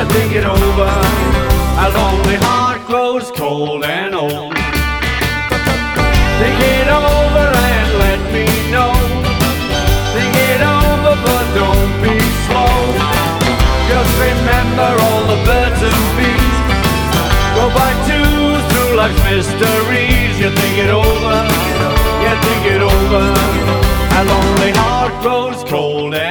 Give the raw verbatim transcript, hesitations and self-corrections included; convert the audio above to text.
you think it over. A lonely heart grows cold and old. Think it over and let me know. Think it over, but don't be slow. Just remember all the birds and bees go by twos through life's mysteries. You think it over, you think it over. A lonely heart grows cold and